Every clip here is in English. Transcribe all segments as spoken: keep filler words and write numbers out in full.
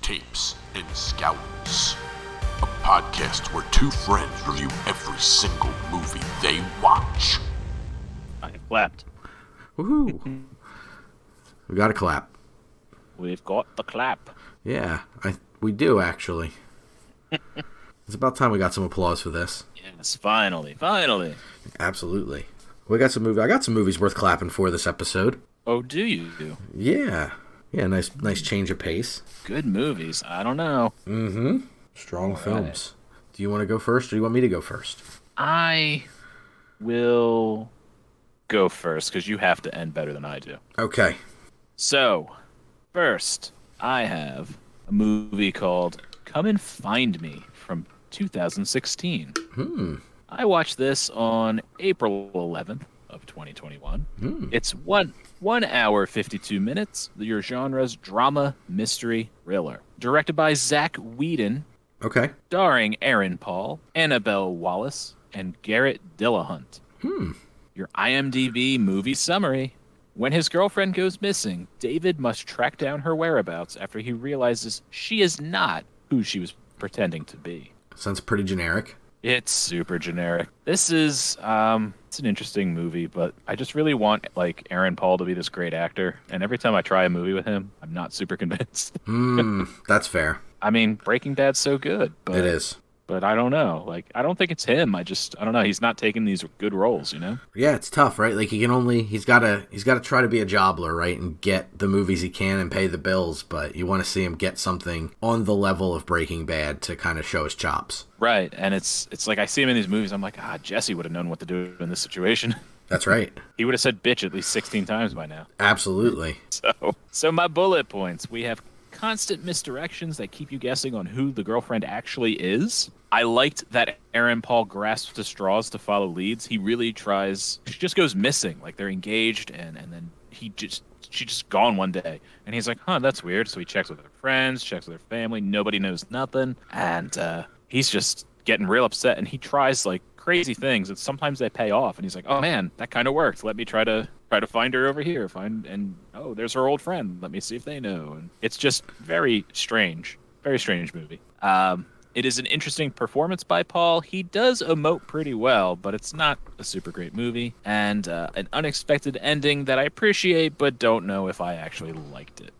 Tapes and Scouts, a podcast where two friends review every single movie they watch. I clapped. Woohoo! We got a clap. We've got the clap. Yeah, I we do actually. It's about time we got some applause for this. Yes, finally, finally. Absolutely. We got some movie. I got some movies worth clapping for this episode. Oh, do you? do? Yeah, yeah. Nice, nice change of pace. Good movies. I don't know. Mm-hmm. Strong All films. Right. Do you want to go first, or do you want me to go first? I will go first because you have to end better than I do. Okay. So, first, I have a movie called Come and Find Me from two thousand sixteen. Hmm. I watched this on April eleventh of twenty twenty-one. Hmm. It's one one hour fifty-two minutes. Your genre's drama, mystery, thriller. Directed by Zach Whedon. Okay. Starring Aaron Paul, Annabelle Wallace, and Garrett Dillahunt. Hmm. Your IMDb movie summary. When his girlfriend goes missing, David must track down her whereabouts after he realizes she is not who she was pretending to be. Sounds pretty generic. It's super generic. This is, um, it's an interesting movie, but I just really want, like, Aaron Paul to be this great actor. And every time I try a movie with him, I'm not super convinced. Hmm, that's fair. I mean, Breaking Bad's so good. But, it is. But I don't know. Like, I don't think it's him. I just, I don't know. He's not taking these good roles, you know? Yeah, it's tough, right? Like, he can only, he's got to, he's got to try to be a jobbler, right? And get the movies he can and pay the bills. But you want to see him get something on the level of Breaking Bad to kind of show his chops. Right. And it's, it's like, I see him in these movies. I'm like, ah, Jesse would have known what to do in this situation. That's right. He would have said bitch at least sixteen times by now. Absolutely. So, so my bullet points, we have constant misdirections that keep you guessing on who the girlfriend actually is. I liked that Aaron Paul grasps the straws to follow leads. He really tries. She just goes missing. Like, they're engaged, and, and then he just she just gone one day. And he's like, huh, that's weird. So he checks with her friends, checks with her family. Nobody knows nothing. And uh, he's just getting real upset. And he tries, like, crazy things. And sometimes they pay off. And he's like, oh, man, that kind of worked. Let me try to try to find her over here. Find and, oh, there's her old friend. Let me see if they know. And it's just very strange. Very strange movie. Um... It is an interesting performance by Paul. He does emote pretty well, but it's not a super great movie. And uh, an unexpected ending that I appreciate, but don't know if I actually liked it.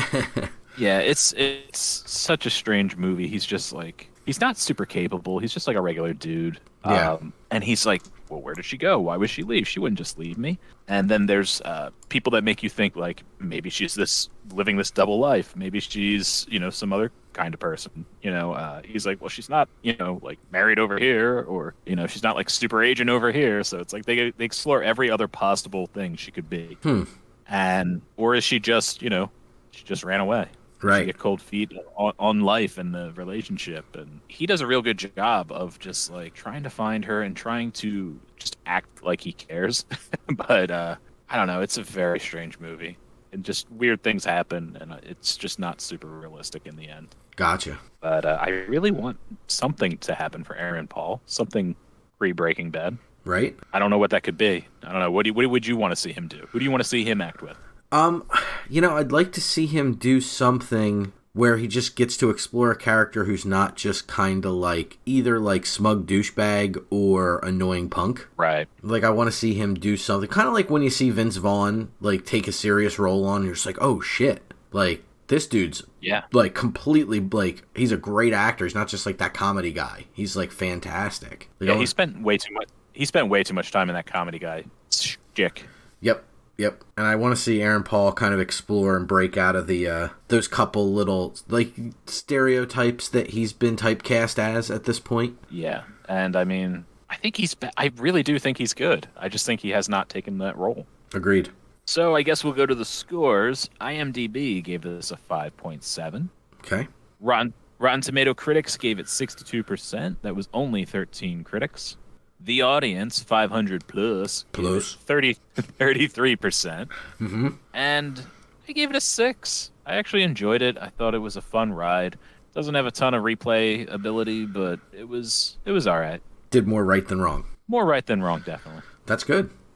Yeah, it's it's such a strange movie. He's just like, he's not super capable. He's just like a regular dude. Yeah. Um, and he's like, well, where did she go? Why would she leave? She wouldn't just leave me. And then there's uh, people that make you think, like, maybe she's this living this double life. Maybe she's, you know, some other kind of person. You know, uh, he's like, well, she's not, you know, like married over here, or, you know, she's not like super agent over here. So it's like they they explore every other possible thing she could be. Hmm. And, or is she just, you know, she just ran away. Right. She get cold feet on, on life and the relationship. And he does a real good job of just like trying to find her and trying to just act like he cares. But uh, I don't know. It's a very strange movie. And just weird things happen. And it's just not super realistic in the end. Gotcha. But uh, I really want something to happen for Aaron Paul. Something pre-Breaking Bad. Right. I don't know what that could be. I don't know. What do you, what would you want to see him do? Who do you want to see him act with? Um, you know, I'd like to see him do something where he just gets to explore a character who's not just kind of like either like smug douchebag or annoying punk. Right. Like, I want to see him do something kind of like when you see Vince Vaughn like take a serious role on, and you're just like, oh shit, like this dude's yeah, like completely like he's a great actor. He's not just like that comedy guy. He's like fantastic. Like, yeah, he spent way too much. He spent way too much time in that comedy guy shtick. Yep. Yep, and I want to see Aaron Paul kind of explore and break out of the uh, those couple little like stereotypes that he's been typecast as at this point. Yeah, and I mean, I think he's. I really do think he's good. I just think he has not taken that role. Agreed. So I guess we'll go to the scores. IMDb gave this a five point seven. Okay. Rotten Rotten Tomato critics gave it sixty-two percent. That was only thirteen critics. The audience, five hundred plus, plus thirty, thirty-three percent. Mm-hmm. And I gave it a six. I actually enjoyed it. I thought it was a fun ride. Doesn't have a ton of replay ability, but it was it was all right. Did more right than wrong. More right than wrong, definitely. That's good.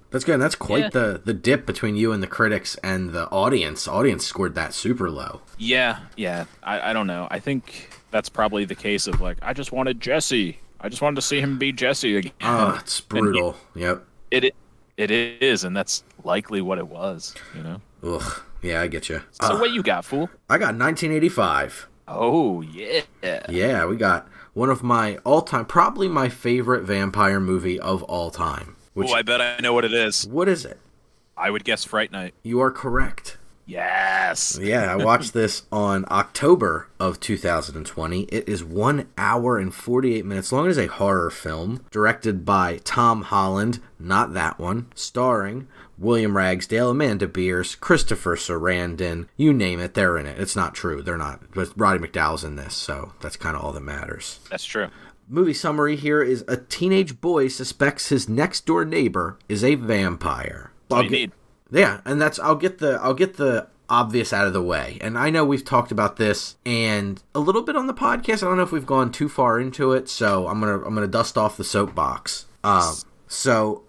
That's good. And that's quite Yeah. the, the dip between you and the critics and the audience. Audience scored that super low. Yeah, yeah. I, I don't know. I think that's probably the case of like, I just wanted Jesse. I just wanted to see him be Jesse again. Oh, it's brutal. He, yep. It it is, and that's likely what it was. You know. Ugh. Yeah, I get you. So uh, what you got, fool? I got nineteen eighty-five. Oh yeah. Yeah, we got one of my all-time, probably my favorite vampire movie of all time. Which, Oh, I bet I know what it is. what is it? I would guess Fright Night. You are correct. Yes. Yeah, I watched this on October of two thousand twenty. It is one hour and forty-eight minutes long. It is a horror film directed by Tom Holland, not that one, starring William Ragsdale, Amanda Beers, Christopher Sarandon, you name it, they're in it. It's not true, they're not. But Roddy McDowall's in this, so that's kind of all that matters. That's true. Movie summary here is a teenage boy suspects his next door neighbor is a vampire. That's what I'll you get- need. Yeah, and that's I'll get the I'll get the obvious out of the way. And I know we've talked about this and a little bit on the podcast. I don't know if we've gone too far into it, so I'm gonna I'm gonna dust off the soapbox. Um, so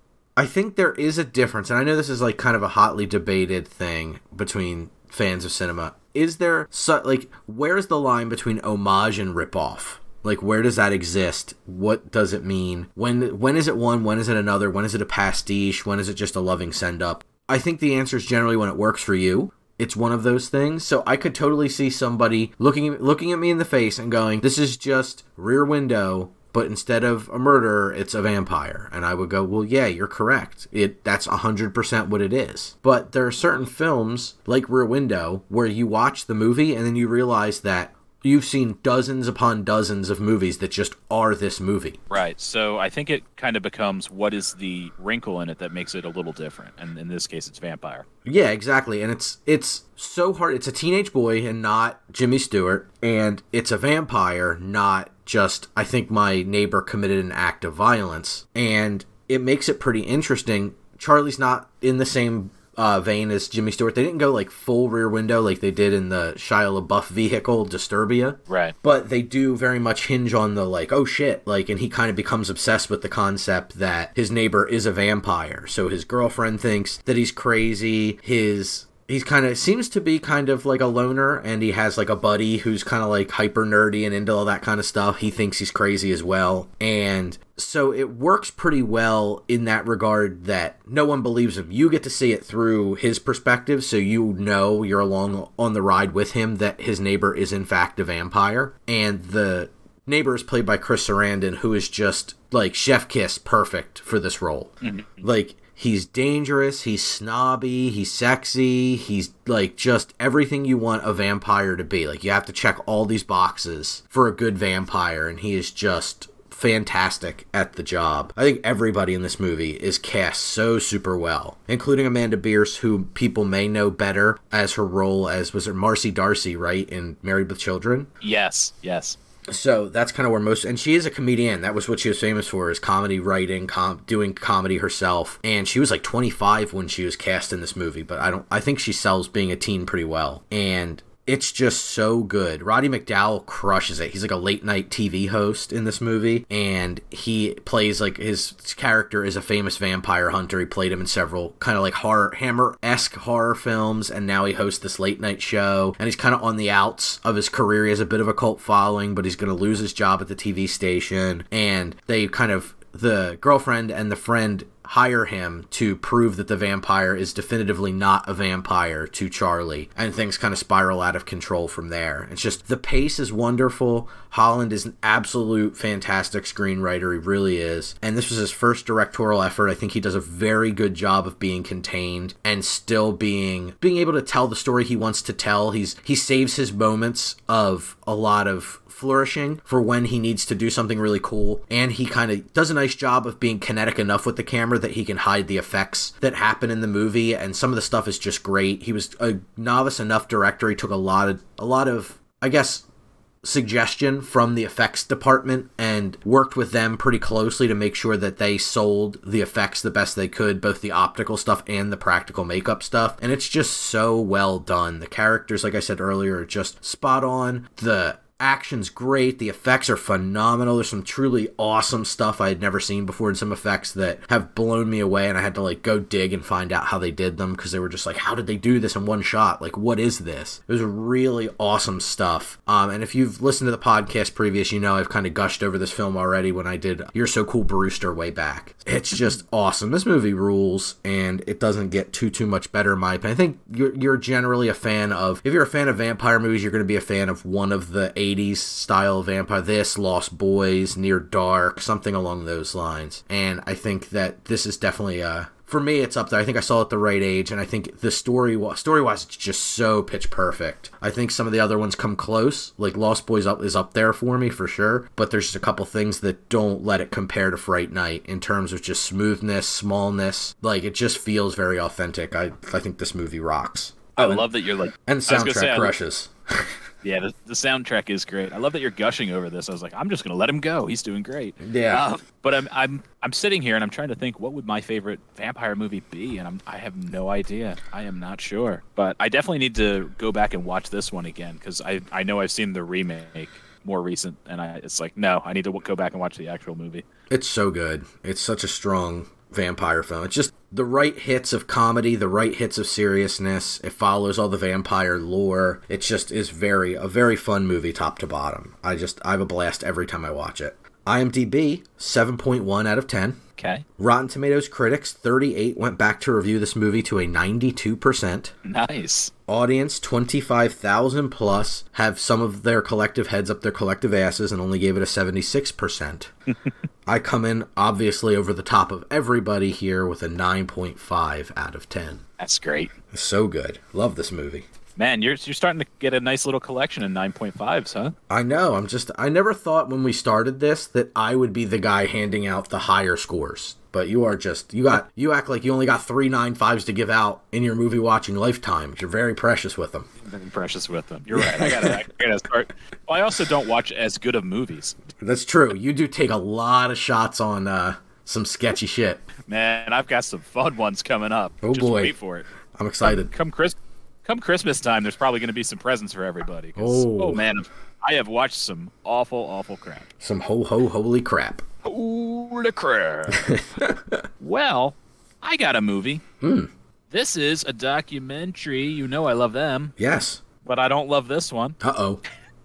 I think there is a difference, and I know this is like kind of a hotly debated thing between fans of cinema. Is there so, like where's the line between homage and ripoff? Like, where does that exist? What does it mean? When when is it one? When is it another? When is it a pastiche? When is it just a loving send-up? I think the answer is generally when it works for you. It's one of those things. So I could totally see somebody looking looking at me in the face and going, this is just Rear Window, but instead of a murderer, it's a vampire. And I would go, well, yeah, you're correct. It That's one hundred percent what it is. But there are certain films, like Rear Window, where you watch the movie and then you realize that you've seen dozens upon dozens of movies that just are this movie. Right. So I think it kind of becomes what is the wrinkle in it that makes it a little different. And in this case, it's vampire. Yeah, exactly. And it's it's so hard. It's a teenage boy and not Jimmy Stewart. And it's a vampire, not just, I think my neighbor committed an act of violence. And it makes it pretty interesting. Charlie's not in the same Uh, vein as Jimmy Stewart. They didn't go like full Rear Window like they did in the Shia LaBeouf vehicle Disturbia. Right. But they do very much hinge on the like, oh shit, like, and he kind of becomes obsessed with the concept that his neighbor is a vampire. So his girlfriend thinks that he's crazy. His He's kind of, seems to be kind of like a loner, and he has like a buddy who's kind of like hyper nerdy and into all that kind of stuff. He thinks he's crazy as well. And so it works pretty well in that regard that no one believes him. You get to see it through his perspective, so you know you're along on the ride with him that his neighbor is in fact a vampire. And the neighbor is played by Chris Sarandon, who is just like chef kiss perfect for this role. Mm-hmm. Like, he's dangerous, he's snobby, he's sexy, he's like just everything you want a vampire to be. Like, you have to check all these boxes for a good vampire, and he is just fantastic at the job. I think everybody in this movie is cast so super well, including Amanda Beers, who people may know better as her role as, was it Marcy Darcy, right, in Married with Children? Yes, yes. So that's kind of where most, and she is a comedian. That was what she was famous for, is comedy writing, com, doing comedy herself. And she was like twenty-five when she was cast in this movie, but I don't, I think she sells being a teen pretty well. And it's just so good. Roddy McDowall crushes it. He's like a late night T V host in this movie, and he plays like, his character is a famous vampire hunter. He played him in several kind of like horror, Hammer-esque horror films, and now he hosts this late night show, and he's kind of on the outs of his career. He has a bit of a cult following, but he's going to lose his job at the T V station, and they kind of, the girlfriend and the friend hire him to prove that the vampire is definitively not a vampire to Charlie, and things kind of spiral out of control from there. It's just, the pace is wonderful. Holland is an absolute fantastic screenwriter. He really is. And this was his first directorial effort. I think he does a very good job of being contained and still being being able to tell the story he wants to tell. He's he saves his moments of a lot of flourishing for when he needs to do something really cool, and he kind of does a nice job of being kinetic enough with the camera that he can hide the effects that happen in the movie, and some of the stuff is just great. He was a novice enough director. He took a lot of a lot of I guess suggestion from the effects department and worked with them pretty closely to make sure that they sold the effects the best they could, both the optical stuff and the practical makeup stuff. And it's just so well done. The characters, like I said earlier, are just spot on. The Action's great. The effects are phenomenal. There's some truly awesome stuff I had never seen before, and some effects that have blown me away, and I had to like go dig and find out how they did them, because they were just like, how did they do this in one shot? Like, what is this? It was really awesome stuff. Um, and if you've listened to the podcast previous, you know I've kind of gushed over this film already when I did You're So Cool, Brewster way back. It's just awesome. This movie rules, and it doesn't get too, too much better in my opinion. I think you're, you're generally a fan of, if you're a fan of vampire movies, you're going to be a fan of one of the eighties style vampire. This, Lost Boys, Near Dark, something along those lines. And I think that this is definitely a, for me, it's up there. I think I saw it at the right age, and I think the story, story-wise, it's just so pitch perfect. I think some of the other ones come close. Like, Lost Boys up is up there for me, for sure, but there's just a couple things that don't let it compare to Fright Night in terms of just smoothness, smallness. Like, it just feels very authentic. I I think this movie rocks. I Oh, love that you're like... And the soundtrack say, crushes. Yeah, the, the soundtrack is great. I love that you're gushing over this. I was like, I'm just gonna let him go. He's doing great. Yeah. Uh, but I'm I'm I'm sitting here and I'm trying to think, what would my favorite vampire movie be? And I'm I have no idea. I am not sure. But I definitely need to go back and watch this one again, because I I know I've seen the remake more recent, and I it's like, no, I need to go back and watch the actual movie. It's so good. It's such a strong vampire film. It's just the right hits of comedy, the right hits of seriousness. It follows all the vampire lore. It just is very a very fun movie top to bottom. I just I have a blast every time I watch it. IMDb, seven point one out of ten. Okay. Rotten Tomatoes critics, thirty-eight went back to review this movie to a ninety-two percent. Nice. Audience, twenty-five thousand plus, have some of their collective heads up their collective asses and only gave it a seventy-six percent. I come in, obviously, over the top of everybody here with a nine point five out of ten. That's great. So good. Love this movie. Man, you're you're starting to get a nice little collection of nine point fives, huh? I know. I'm just, I never thought when we started this that I would be the guy handing out the higher scores. But you are just, you got, you act like you only got three nine fives to give out in your movie watching lifetime. You're very precious with them. Very precious with them. You're right. I gotta, I gotta start. Well, I also don't watch as good of movies. That's true. You do take a lot of shots on uh, some sketchy shit. Man, I've got some fun ones coming up. Oh, Just boy. wait for it. I'm excited. Come Chris, come Christmas time, there's probably going to be some presents for everybody. 'cause, Oh. oh man, I have watched some awful, awful crap. Some ho ho holy crap. Holy crap! Well, I got a movie. Hmm. This is a documentary. You know I love them, Yes. but I don't love this one. Uh-oh.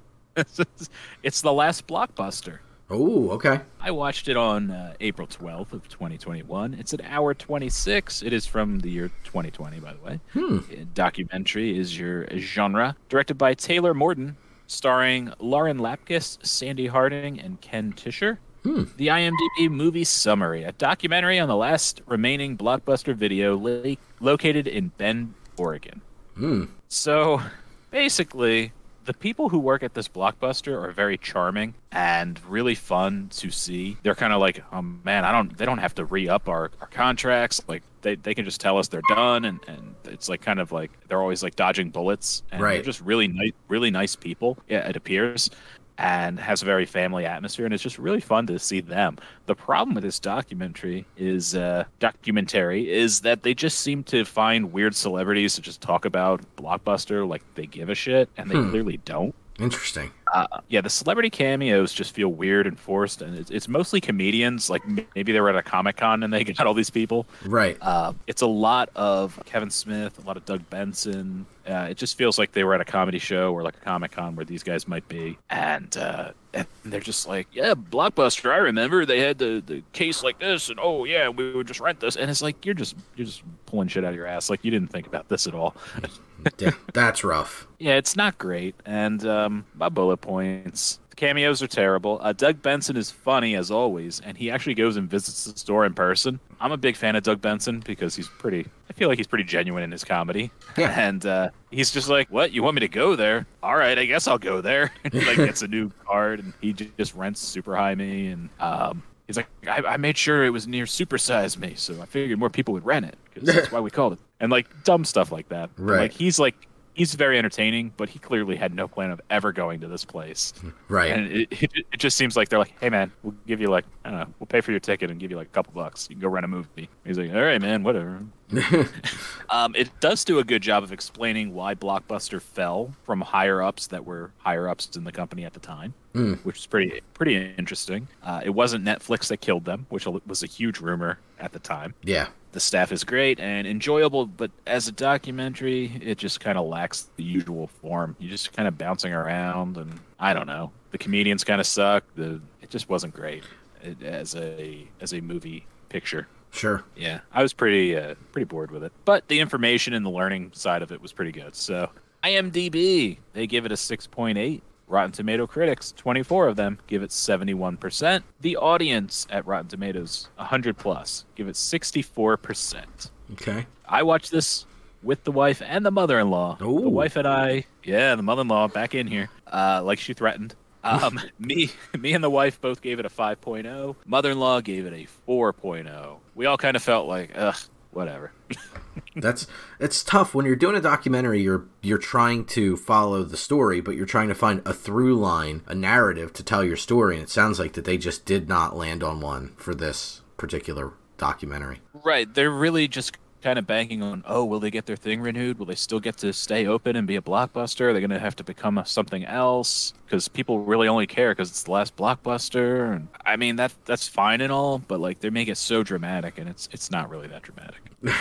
It's The Last Blockbuster. Oh, okay. I watched it on uh, April twelfth of twenty twenty-one. It's an hour twenty-six. It is from the year twenty twenty, by the way. Hmm. Uh, Documentary is your genre. Directed by Taylor Morden, starring Lauren Lapkus, Sandy Harding, and Ken Tischer. Hmm. The IMDb movie summary: a documentary on the last remaining Blockbuster video la- located in Bend, Oregon. Hmm. So, basically, the people who work at this Blockbuster are very charming and really fun to see. They're kind of like, oh man, I don't. They don't have to re-up our, our contracts. Like they, they can just tell us they're done, and, and it's like kind of like they're always like dodging bullets. And Right. They're just really nice, really nice people. Yeah, it appears. And has a very family atmosphere, and it's just really fun to see them. The problem with this documentary is uh, documentary is that they just seem to find weird celebrities to just talk about Blockbuster like they give a shit, and they Hmm. clearly don't. Interesting. Uh, yeah, the celebrity cameos just feel weird and forced, and it's, it's mostly comedians. Like m- maybe they were at a Comic Con and they got all these people. Right. Uh, it's a lot of Kevin Smith, a lot of Doug Benson. Uh, it just feels like they were at a comedy show or like a Comic Con where these guys might be, and, uh, and they're just like, yeah, Blockbuster. I remember they had the, the case like this, and oh yeah, we would just rent this, and it's like you're just you're just pulling shit out of your ass. Like you didn't think about this at all. Yeah, that's rough. Yeah, it's not great. And um, my bullet points. The cameos are terrible. Uh, Doug Benson is funny as always, and he actually goes and visits the store in person. I'm a big fan of Doug Benson because he's pretty, I feel like he's pretty genuine in his comedy. Yeah. And uh, he's just like, what, you want me to go there? All right, I guess I'll go there. And he like gets a new card, and he j- just rents Super High Me. And um, he's like, I-, I made sure it was near Super Size Me, so I figured more people would rent it. Because that's why we called it. And like dumb stuff like that. Right. Like he's like, he's very entertaining, but he clearly had no plan of ever going to this place. Right. And it, it, it just seems like they're like, hey, man, we'll give you like, I don't know, we'll pay for your ticket and give you like a couple bucks. You can go rent a movie. He's like, all right, man, whatever. um, it does do a good job of explaining why Blockbuster fell from higher ups that were higher ups in the company at the time, mm. which is pretty pretty interesting. Uh, it wasn't Netflix that killed them, which was a huge rumor at the time. Yeah. The staff is great and enjoyable, but as a documentary, it just kind of lacks the usual form. You're just kind of bouncing around, and I don't know. The comedians kind of suck. The it just wasn't great it, as a as a movie picture. Sure. Yeah, I was pretty uh, pretty bored with it, but the information and the learning side of it was pretty good. So, IMDb, they give it a six point eight. Rotten Tomato critics, twenty-four of them, give it seventy-one percent. The audience at Rotten Tomatoes, one hundred plus, give it sixty-four percent. Okay. I watched this with the wife and the mother-in-law. Ooh. The wife and I, yeah, the mother-in-law back in here, uh, like she threatened. Um, me, me and the wife both gave it a five point oh. Mother-in-law gave it a four point oh. We all kind of felt like, ugh, whatever. That's it's tough when you're doing a documentary. You're you're trying to follow the story, but you're trying to find a through line, a narrative to tell your story. And it sounds like that they just did not land on one for this particular documentary. Right, they're really just kind of banking on, oh, will they get their thing renewed? Will they still get to stay open and be a Blockbuster? Are they going to have to become a, something else? Because people really only care because it's the last Blockbuster. And I mean, that that's fine and all, but like they make it so dramatic, and it's it's not really that dramatic.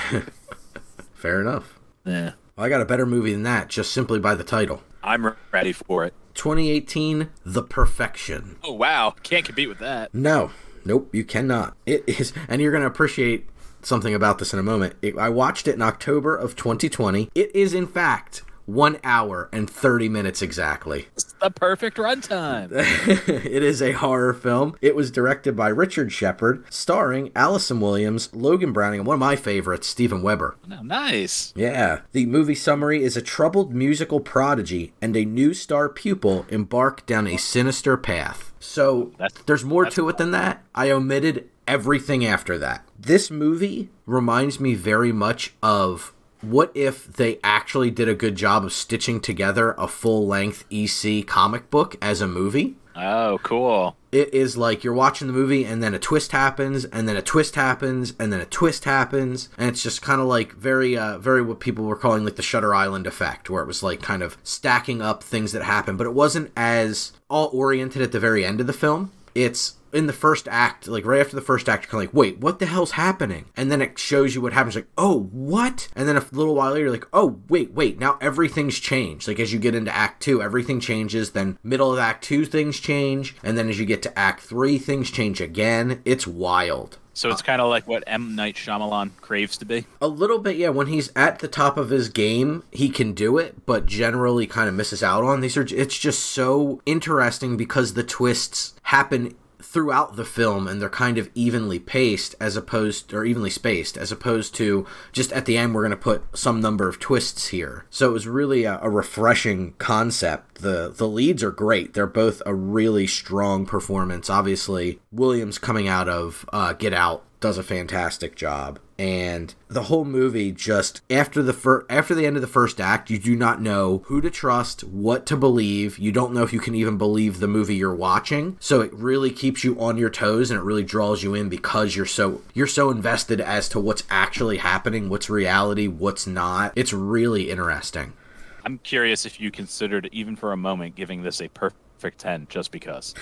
Fair enough. Yeah. Well, I got a better movie than that, just simply by the title. I'm ready for it. twenty eighteen, The Perfection. Oh, wow. Can't compete with that. No. Nope, you cannot. It is, and you're going to appreciate something about this in a moment. It, I watched it in October of twenty twenty. It is, in fact, one hour and thirty minutes exactly. It's the perfect runtime. It is a horror film. It was directed by Richard Shepard, starring Allison Williams, Logan Browning, and one of my favorites, Steven Weber. Oh, nice. Yeah. The movie summary is a troubled musical prodigy and a new star pupil embark down a sinister path. So that's, there's more that's to it than that. I omitted everything after that. This movie reminds me very much of what if they actually did a good job of stitching together a full-length E C comic book as a movie. Oh, cool. It is like you're watching the movie and then a twist happens and then a twist happens and then a twist happens. And it's just kind of like very, uh, very what people were calling like the Shutter Island effect, where it was like kind of stacking up things that happened. But it wasn't as all oriented at the very end of the film. It's in the first act, like right after the first act, you're kind of like, wait, what the hell's happening? And then it shows you what happens, like, oh, what? And then a little while later, you're like, oh, wait, wait, now everything's changed. Like, as you get into act two, everything changes. Then middle of act two, things change. And then as you get to act three, things change again. It's wild. So it's kind of like what M. Night Shyamalan craves to be? A little bit, yeah. When he's at the top of his game, he can do it, but generally kind of misses out on these. Are, it's just so interesting because the twists happen throughout the film and they're kind of evenly paced as opposed or evenly spaced as opposed to just at the end we're going to put some number of twists here. So it was really a, a refreshing concept. The the leads are great. They're both a really strong performance. Obviously, Williams coming out of uh, Get Out does a fantastic job. And the whole movie just, after the fir- after the end of the first act, you do not know who to trust, what to believe. You don't know if you can even believe the movie you're watching. So it really keeps you on your toes and it really draws you in because you're so you're so invested as to what's actually happening, what's reality, what's not. It's really interesting. I'm curious if you considered, even for a moment, giving this a perfect ten just because.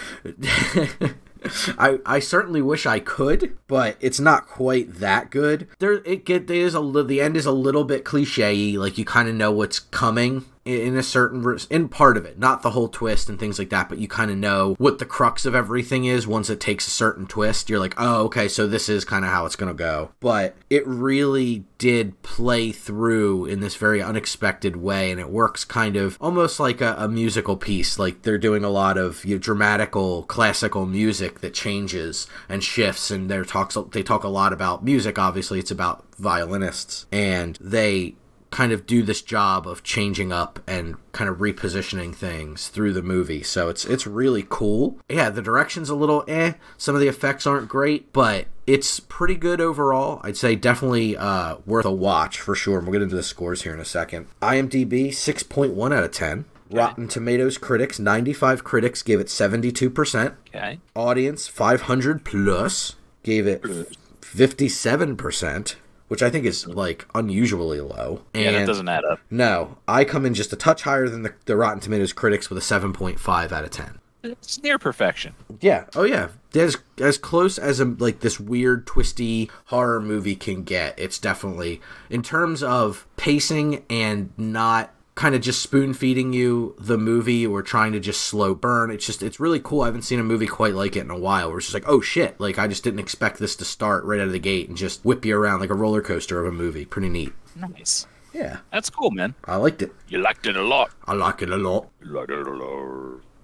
I, I certainly wish I could, but it's not quite that good. There it get there is a li- the end is a little bit cliche-y, like you kind of know what's coming in a certain in part of it, not the whole twist and things like that, but you kind of know what the crux of everything is once it takes a certain twist. You're like, oh, okay, so this is kind of how it's gonna go. But it really did play through in this very unexpected way, and it works kind of almost like a, a musical piece. Like they're doing a lot of you know, dramatical classical music that changes and shifts, and they talks they talk a lot about music. Obviously, it's about violinists, and they kind of do this job of changing up and kind of repositioning things through the movie. So it's it's really cool. Yeah, the direction's a little eh. Some of the effects aren't great, but it's pretty good overall. I'd say definitely uh, worth a watch for sure. And we'll get into the scores here in a second. IMDb, six point one out of ten. Okay. Rotten Tomatoes critics, ninety-five critics gave it seventy-two percent. Okay. Audience, five hundred plus, gave it fifty-seven percent. Which I think is, like, unusually low. And yeah, that doesn't add up. No. I come in just a touch higher than the, the Rotten Tomatoes critics with a seven point five out of ten. It's near perfection. Yeah. Oh, yeah. As, as close as, a, like, this weird, twisty horror movie can get. It's definitely, in terms of pacing and not kind of just spoon-feeding you the movie or trying to just slow burn. It's just, it's really cool. I haven't seen a movie quite like it in a while where it's just like, oh shit, like I just didn't expect this to start right out of the gate and just whip you around like a roller coaster of a movie. Pretty neat. Nice. Yeah. That's cool, man. I liked it. You liked it a lot. I like it a lot. You liked it a lot.